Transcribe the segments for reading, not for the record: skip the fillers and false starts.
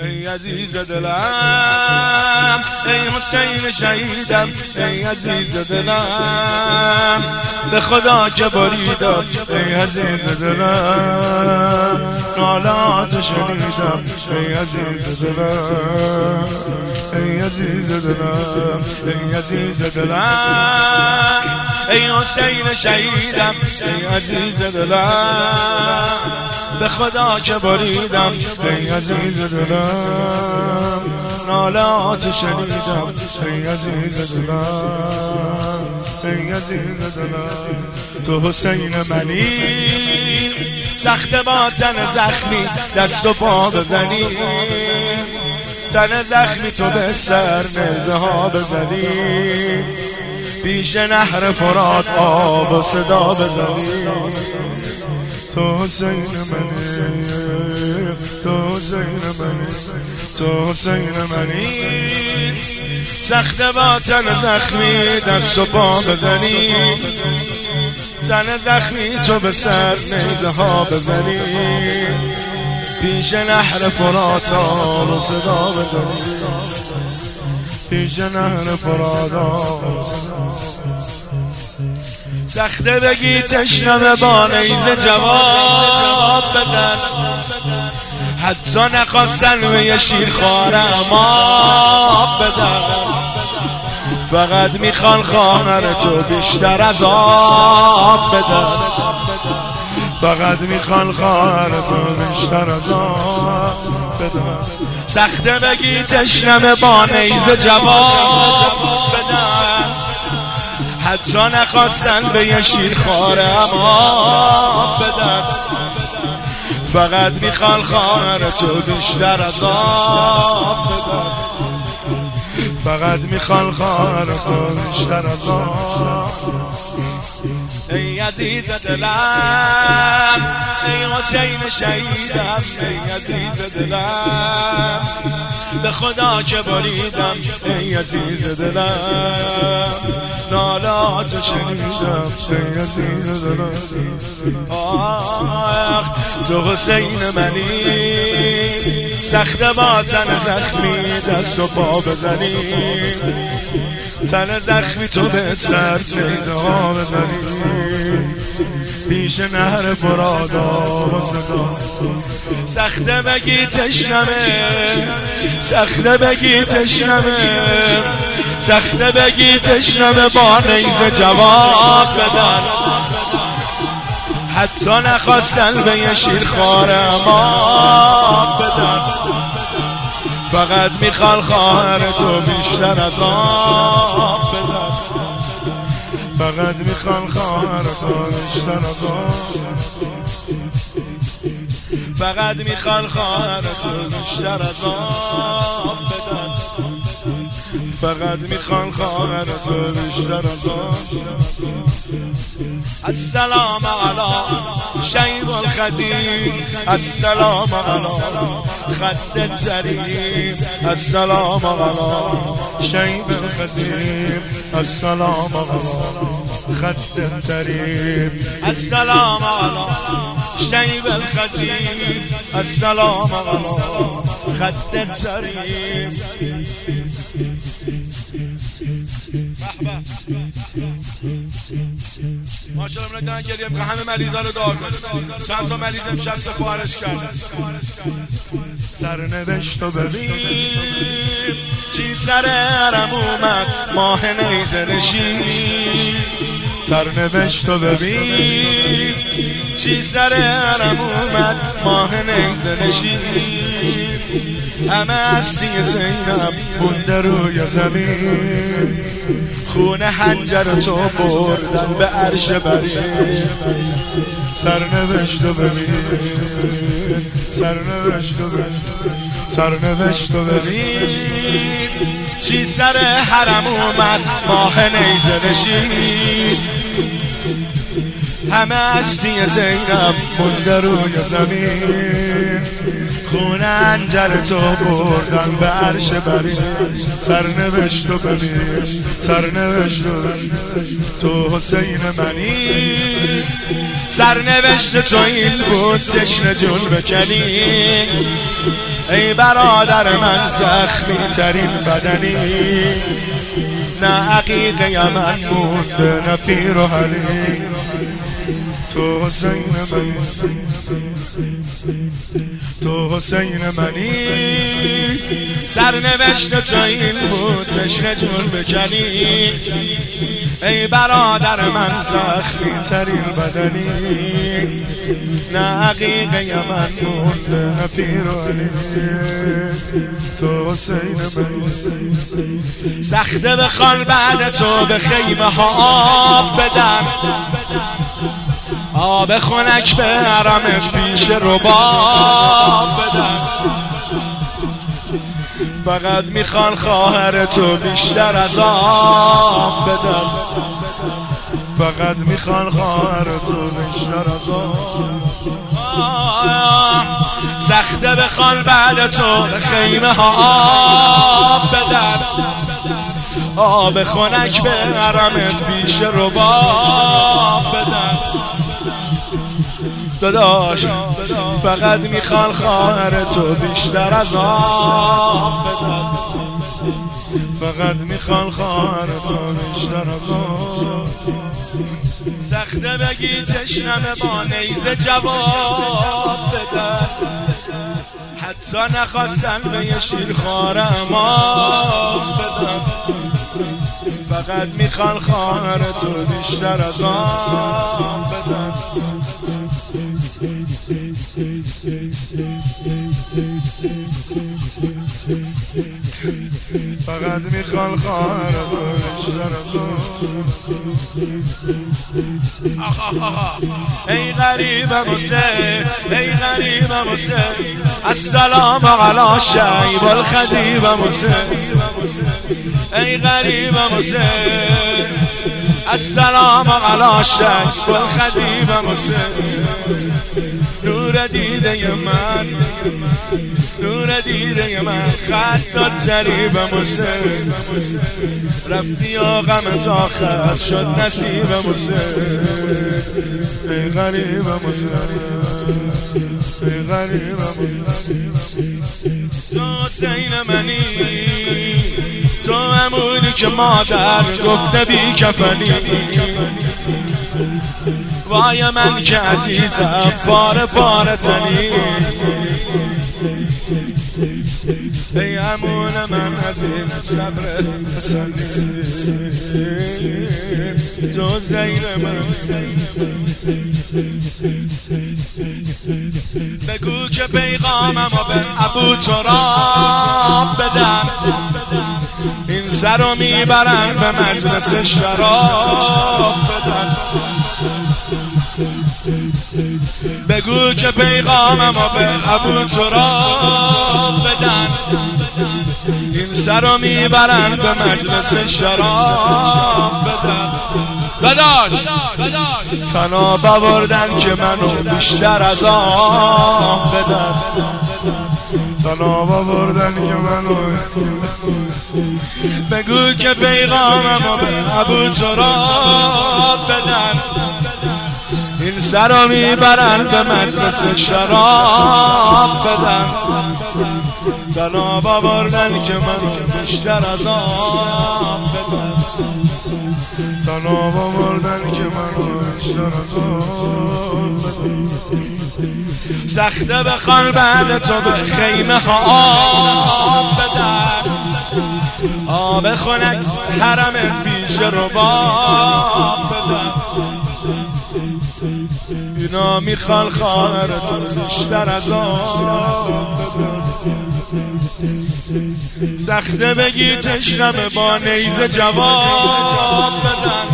ای عزیز دلم، ای حسین شهیدم، ای عزیز دلم، به خدا که بریدم، ای عزیز دلم، نالات شنیدم، ای عزیز دلم، ای عزیز دلم، ای عزیز دلم، ای حسین شهیدم، ای عزیز دلم، به خدا که بریدم، ای عزیز دلم، نالات شنیدم، ای عزیز دلم، ای عزیز دلم. تو حسین منی، سخت با تن زخمی دست و پا بزنی، تن زخمی تو به سر نیزه ها بزنی، پیش نهر فرات آب و صدا بزنی. تو حسین منی، تو حسین منی، تو حسین منی، سخت با تن زخمی دست و پا بزنی، تن زخمی تو به سر نیزه ها بزنی، پیش نهر فرات آب و صدا بزنی، پیش نهر فرات آب. سخته بگی تشنه با نیزه جواب بدن، حتی نخواستن به یه شیرخوارم آب بدن، فقط میخوان خواهر تو بیشتر از آب بدن، فقط میخوان خواهر تو بیشتر از آب بدن. سخته بگی تشنه با نیزه جواب بدن، حتی نخواستن به یه شیرخوارم آب بدن، فقط میخوان خواهر تو بیشتر از آب بدن، فقط میخوان خواهر تو بیشتر از آب. ای عزیز دلم، ای حسین شهیدم، ای عزیز دلم، به خدا که بریدم، ای عزیز دلم، نالات شنیدم، ای عزیز دلم. آخ تو حسین منی، سخت با تن زخمی دست و پا بزنی، تن زخمی تو به سر نیزه ها بزنی، پیش نهر فرات آب و صدا. سخته بگی تشنمه، سخته بگی تشنمه، سخته بگی تشنمه با نیزه جواب بدن، حتی نخواستن به یه شیرخوارم آب بدن، فقط میخوان خواهر تو بیشتر از آب بدن، فقط میخوان خواهر تو بیشتر از آب، فقط میخوان خواهر تو بیشتر از آب بدن، فقط میخوان خواهر تو بیشتر از آب. السلام علی شیب الخزین، السلام علی خد التریم، السلام علی شیب الخزین، السلام علی خد التریم، السلام علی شیب الخزین، السلام علی خد التریم. ماشاءالله من دارن گریه میکنم، همه مریضا رو دعا کنیم. چند تا مریض امشب سپارش کردن. سرنوشت رو ببین چی سر حرم اومد، ماه نیزه نشین. سرنوشت رو ببین چی سر حرم اومد، ماه نیزه نشین. همه هستی زینب مونده روی زمین، خون حنجر تو بردن به عرش برین. سرنوشت رو ببین، سرنوشت رو ببین، سرنوشت رو ببین چی سر حرم اومد، ماه نیزه نشین. همه هستی زینب مونده روی زمین، خون حنجر تو بردن به عرش برین. سرنوشت رو ببین، سرنوشت رو ببین، تو حسین منی، سرنوشت تو این بود تشنه جون بکنی. ای برادر من زخمی ترین بدنی، نه عقیقه من مونده نه پیر و حلی. تو حسین منی، تو حسین منی، سرنوشت تو این بود تشنه جون بکنی. ای برادر من زخمی ترین بدنی، نه عقیقه من مونده نه پیر و علی. تو حسین منی، سخته بخوان بعد تو به خیمه ها آب بدن، آب خنک به حرمت پیش رباب بدن. فقط میخوان خواهر تو بیشتر از آب بدن، فقط میخوان خواهر تو بیشتر از آب. سخته بخوان بعد تو به خیمه ها آب بدن، آب خنک به حرمت پیش رباب بدن. داداش فقط میخوان خواهر تو بیشتر از آب بدن، فقط میخوان خواهر تو بیشتر از آب. سخته بگی چشنمه با نیزه جواب بدن، حتی نخواستن به یه شیر خوارم آب بدن. فقط میخوان خواهر تو بیشتر از آب بدن، فقط میخوان خواهر تو بیشتر از آب. ای غریبم حسین، ای غریبم حسین، السلام علی شیب الخدیبم حسین. ای غریبم حسین، السلام علی شیب الخدیبم حسین. نور دیده من، نور دیده من، خط تریبم حسین. رفتی و غمت آخر شد نصیبم حسین. ای غریبم حسین، ای غریبم حسین. تو حسین منی، تو همونی که مادر گفته بی کفنی. وای من که عزیزم پاره پاره تنی. ای امون من از این صبر حسنی. تو زین من، بگو که پیغامم به ابو تراب بدن، این سر رو میبرن به مجلس شراب بدن. بگو که پیغامم به ابو تراب بدن، این سر رو میبرن به مجلس شراب بدن. داداش تنها بردن که منو بیشتر از آب بدن، تنها بردن که منو. بگو که پیغامم به ابو تراب بدن، این سر رو میبرن به مجلس شراب بدن. تنها بردن که منو بیشتر از آب بدن، تنها بردن که منو بیشتر از آب بدن. سخته بخوان بعد تو به خیمه ها آب بدن، آب خنک حرمت پیش رباب بدن. اینا میخوان خواهر تو بیشتر از آب بدن. سخته بگی چشنم با نیزه جواب بدن،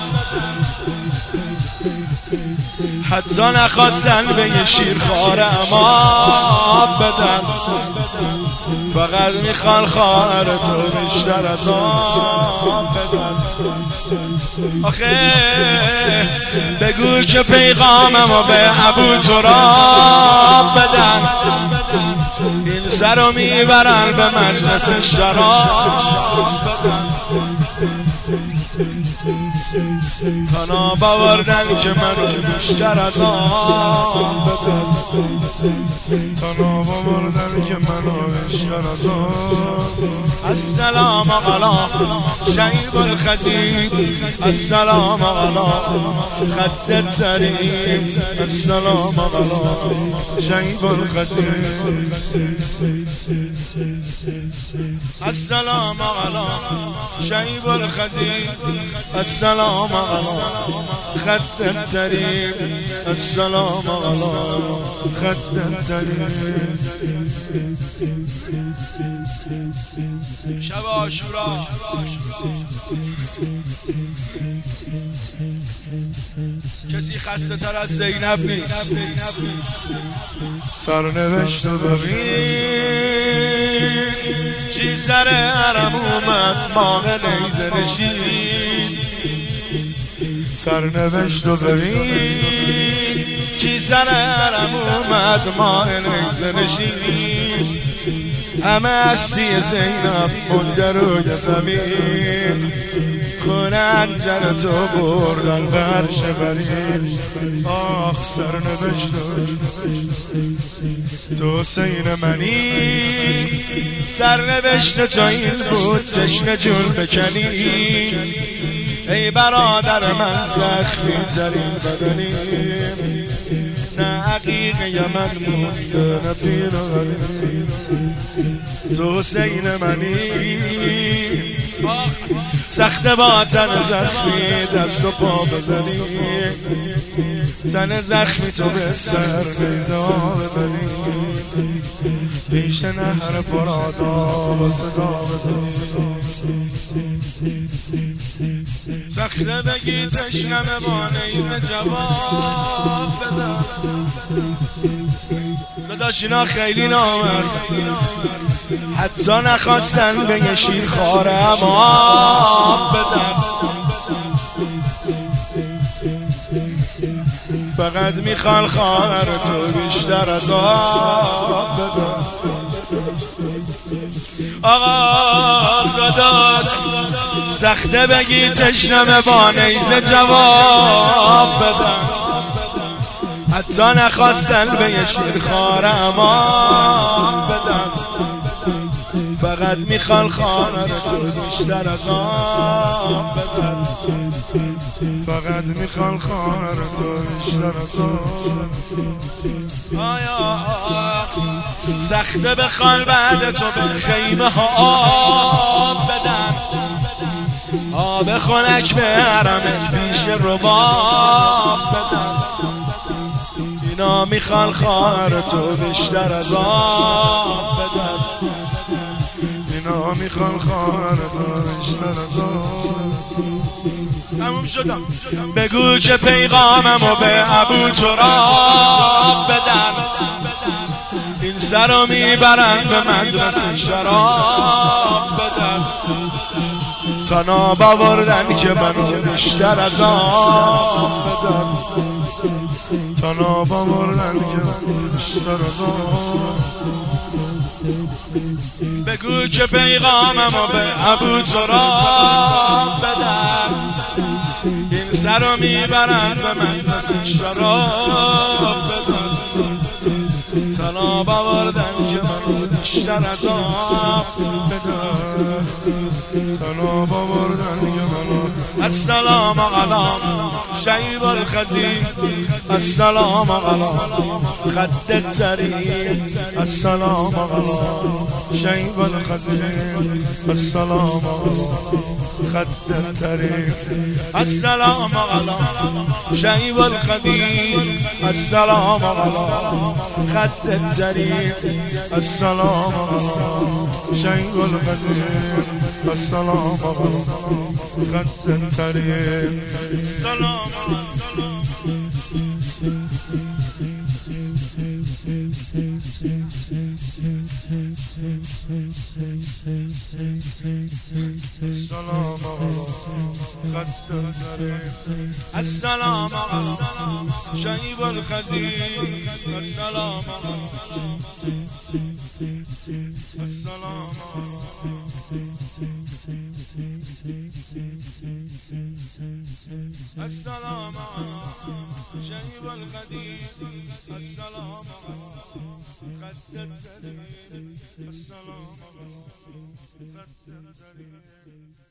حتی نخواستن به یه شیر خوارم آب بدن. فقط میخوان خواهر تو بیشتر از آب بدن. آخه بگو که پیغاممو به ابو تراب بدن، این سر رو میبرن به مجلس شراب بدن. تنها بردن که منو بیشتر از آن بده تنابا بردن که منو بیشتر از آن. السلام علی شیب الخزید السلام علی خد التریم السلام علی شیب الخزید السلام علی شیب الخزید السلام علی خد التریم السلام علی خد التریم. شب عاشورا کسی خسته تر از زینب نیست. سرنوشت رو ببین چی سر حرم اومد ماه نیزه نشین. سرنوشت رو ببین چی سر حرم اومد ماه نیزه نشین. همه هستی زینب مونده روی زمین خونه انجر تو بردن به عرش برین. آخ سرنوشت تو حسین منی سرنوشت تو این بود تشنه جون بکنی. ای برادر من زخمی ترین بدنیم نه عقیقه من مونده نه پیر و غلیم. تو حسین منی سخت با تن زخمی دست و پا بزنی. تن زخمی تو به سر نیزه ها بزنی. پیش نهر فرادا با صدا بزنی. سخته بگی تشنمه با نیزه جواب بدم. داداش اینا خیلی نامرد حتی نخواستن به یه شیر خارم آب بدم. فقط میخوان خواهر تو بیشتر از آب بدم. آقا داداش سخته بگی تشنمه با نیزه جواب بدم. حتی نخواستن به یه شیر خارم آب بدم. فقط میخوان خواهر تو بیشتر از آب بدم. فقط میخوان خواهر تو بیشتر از آب. آیا سخته بخوان بعد تو به خیمه ها آب بدن. آب خنک به حرمت پیش رباب بدن. اینا میخوان خواهر تو بیشتر از آب بدن. اینا میخوان خواهر تو بیشتر از آب. تموم شدم. بگو که پیغاممو به ابو تراب بدن. این سر رو میبرن به مجلس شراب بدن. تناب آوردن که منو بیشتر از آب بدن. تناب آوردن که منو بیشتر از آب. بگو که پیغاممو به ابو تراب بدن. این سر رو میبرن به مجلس شراب بدن. تناب آوردن که منو بیشتر از آب بدن. تناب آوردن که منو. السلام علی شیب الخزید السلام علی خد التریم السلام علی شیب الخزید السلام علی خد التریم السلام علی شیب الخزید السلام علی خد التریم السلام علی شیب الخزید السلام علی خد التریم السلام السلام علی شیب الخزید السلام السلام السلام شيب القديم السلام خد السلام السلام خد السلام